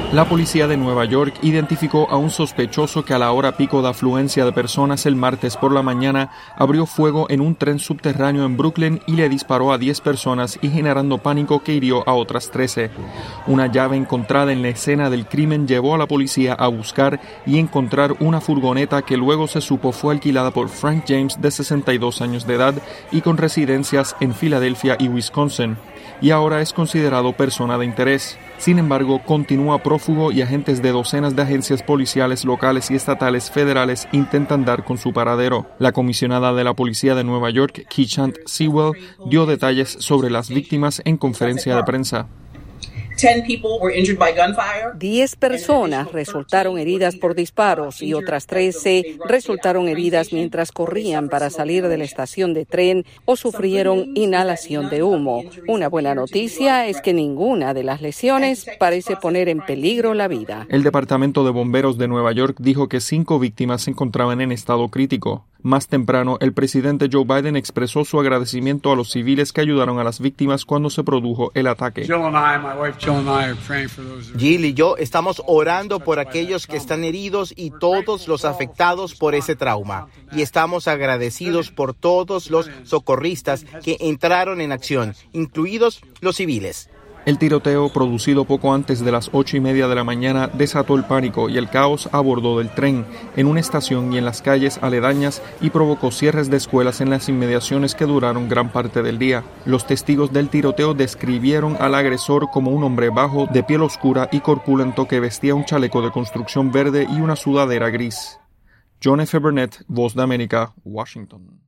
La policía de Nueva York identificó a un sospechoso que a la hora pico de afluencia de personas el martes por la mañana abrió fuego en un tren subterráneo en Brooklyn y le disparó a 10 personas y generando pánico que hirió a otras 13. Una llave encontrada en la escena del crimen llevó a la policía a buscar y encontrar una furgoneta que luego se supo fue alquilada por Frank James, de 62 años de edad y con residencias en Filadelfia y Wisconsin, y ahora es considerado persona de interés. Sin embargo, continúa prófugo y agentes de docenas de agencias policiales locales y estatales federales intentan dar con su paradero. La comisionada de la policía de Nueva York, Keechant Sewell, dio detalles sobre las víctimas en conferencia de prensa. 10 personas resultaron heridas por disparos y otras 13 resultaron heridas mientras corrían para salir de la estación de tren o sufrieron inhalación de humo. Una buena noticia es que ninguna de las lesiones parece poner en peligro la vida. El Departamento de Bomberos de Nueva York dijo que 5 víctimas se encontraban en estado crítico. Más temprano, el presidente Joe Biden expresó su agradecimiento a los civiles que ayudaron a las víctimas cuando se produjo el ataque. Jill y yo estamos orando por aquellos que están heridos y todos los afectados por ese trauma. Y estamos agradecidos por todos los socorristas que entraron en acción, incluidos los civiles. El tiroteo, producido poco antes de las 8:30 de la mañana, desató el pánico y el caos a bordo del tren, en una estación y en las calles aledañas, y provocó cierres de escuelas en las inmediaciones que duraron gran parte del día. Los testigos del tiroteo describieron al agresor como un hombre bajo, de piel oscura y corpulento que vestía un chaleco de construcción verde y una sudadera gris. John F. Burnett, Voz de América, Washington.